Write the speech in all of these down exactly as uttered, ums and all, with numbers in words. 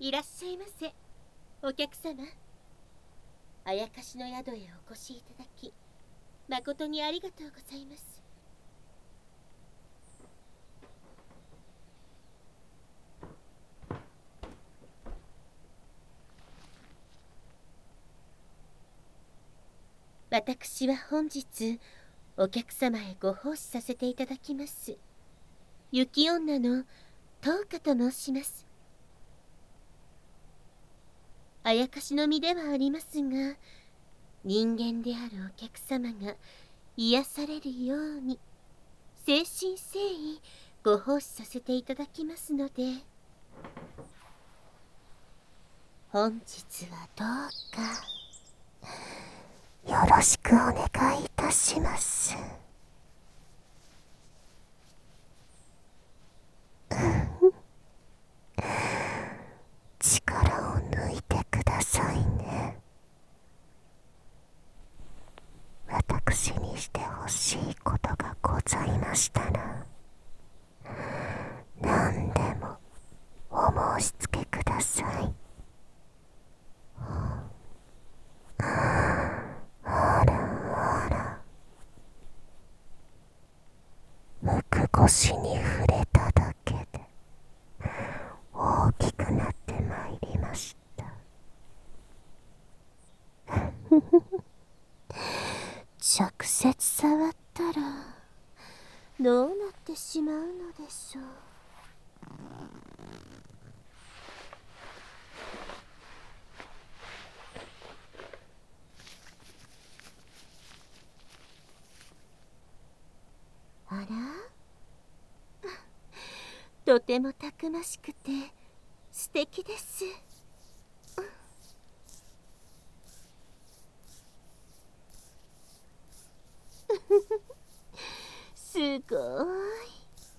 いらっしゃいませ。お客様、あやかしの宿へお越しいただき誠にありがとうございます。私は本日お客様へご奉仕させていただきます雪女のトウカと申します。あやかしの身ではありますが、人間であるお客様が癒されるように誠心誠意ご奉仕させていただきますので、本日はどうかよろしくお願いいたします。力を抜いてくださいね。私にしてほしいことがございましたら、何でもお申し付けください。あらあら、むく腰に触れただけで大きくなってまいりました。直接触ったらどうなってしまうのでしょう。あら、とてもたくましくて素敵です。すごい。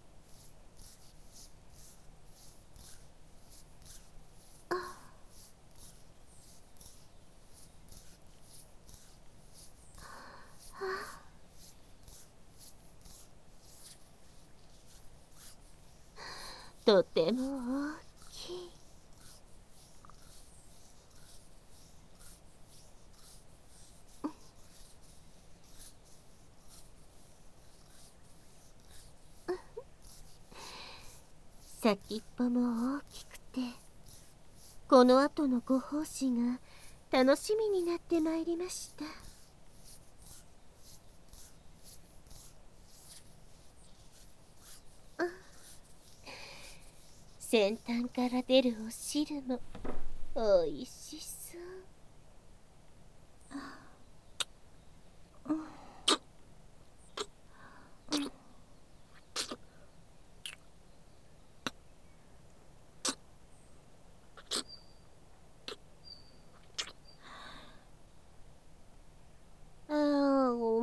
とても大きい。先っぽも大きくて、この後のご奉仕が楽しみになってまいりました。先端から出るお汁もおいしそう。ああ、うん。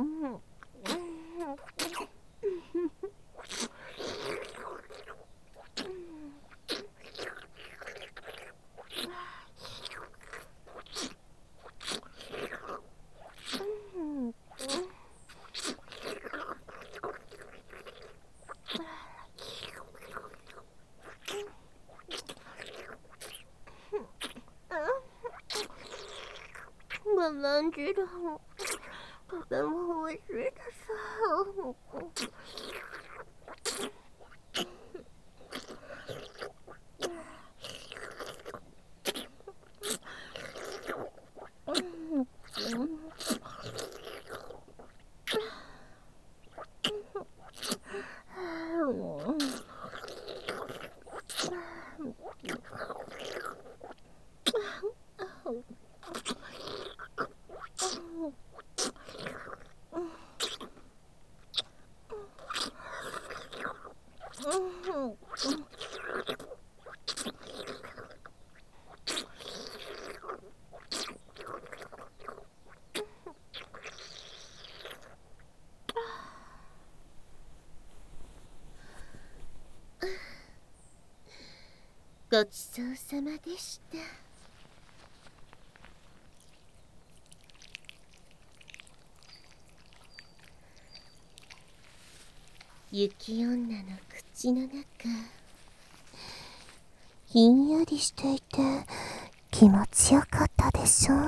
まなんじろう。とてもおいしいです。ごちそうさまでした。雪女の口の中、 ひんやりしていて気持ちよかったでしょ。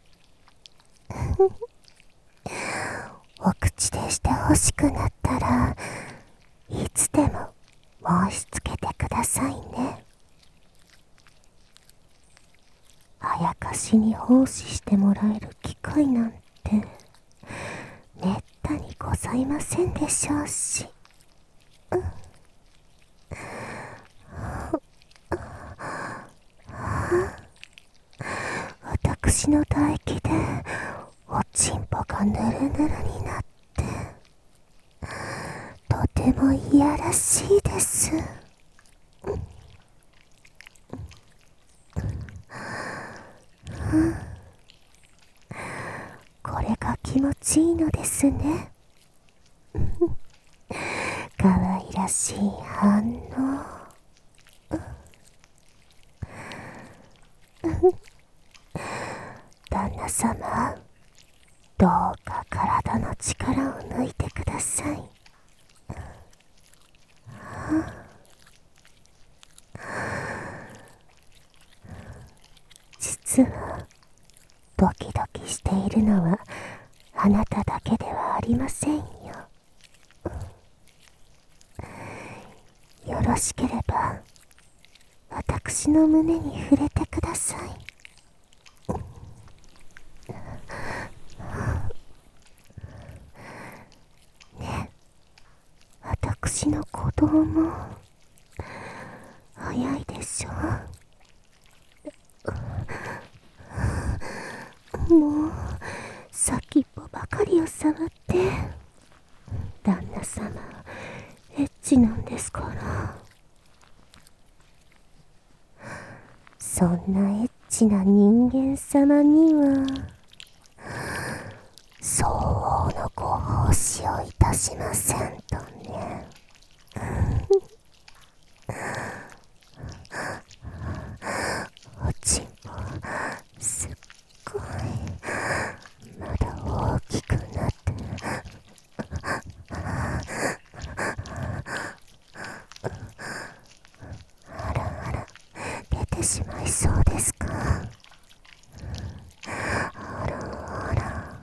お口でして欲しくなったらいつでも申し付けてくださいね。あやかしに奉仕してもらえる機会なんてめったにございませんでしょうし、うん、私の唾液でおちんぽがぬるぬるになってとてもいやらしいです。これが気持ちいいのですね。かわいらしい反応。旦那様、どうか体の力を抜いてください。実はドキドキしているのはあなただけではありませんよ。よろしければ私の胸に触れてください。ね、私の鼓動も早いでしょ。もう先っぽばかりを触って旦那様エッチなんですから。そんなエッチな人間様には相応のご奉仕をいたしませんとね。おちんぽすっごいまだ大きくなってあらあら出てしまいそうですか。あらあら、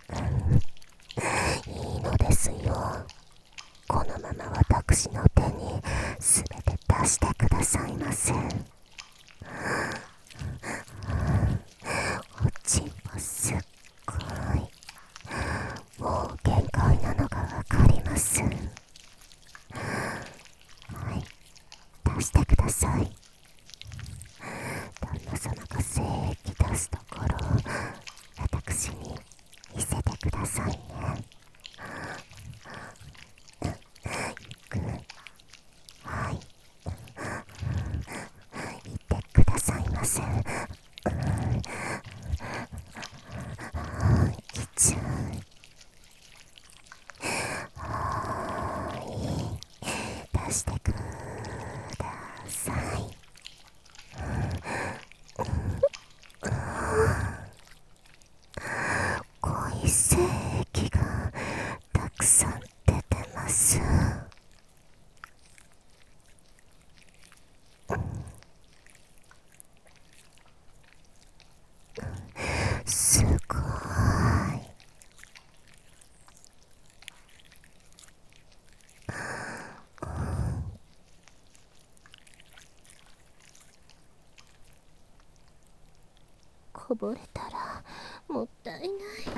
いいのですよ。このまま私の手にすべて出してくださいませ。おちんぽすっごいもう限界なのがわかります。はい、出してください。旦那様が精液出すところを私に見せてくださいね。ゆっくり、はい、言ってくださいませ。きちゅう、はい、出してください。濃い精液がたくさん出てます。すごい。こぼれたらもったいない。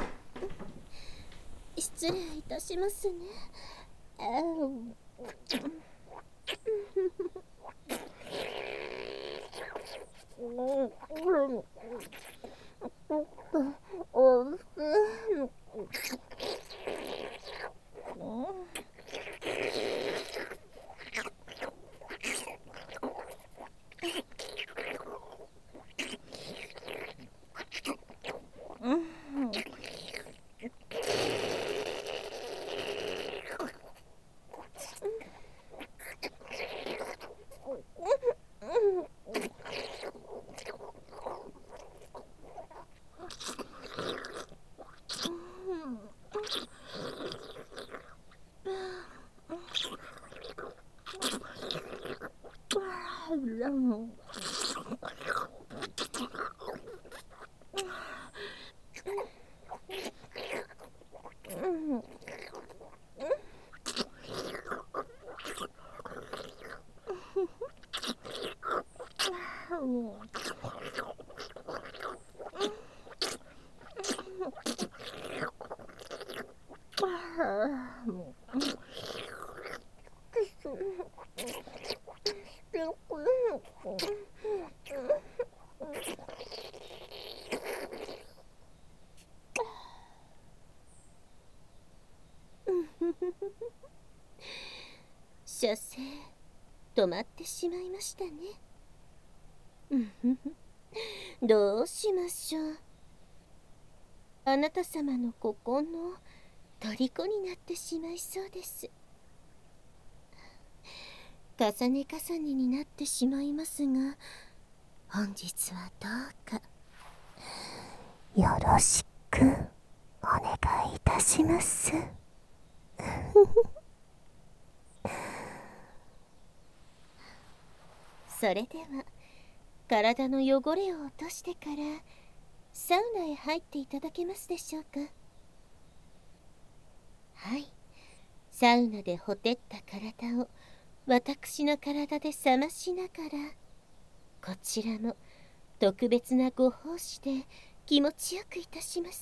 失礼いたしますね。 射精止まってしまいましたね。どうしましょう。あなた様の心の虜になってしまいそうです。重ね重ねになってしまいますが、本日はどうかよろしくお願いいたします。それでは体の汚れを落としてからサウナへ入っていただけますでしょうか。はい、サウナでほてった体を私の体で冷ましながら、こちらも特別なご奉仕で気持ちよくいたします。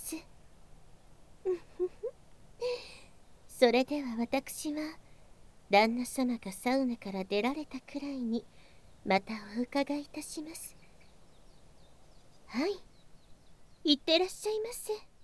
それでは私は旦那様がサウナから出られたくらいにまたお伺いいたします。はい、いってらっしゃいませ。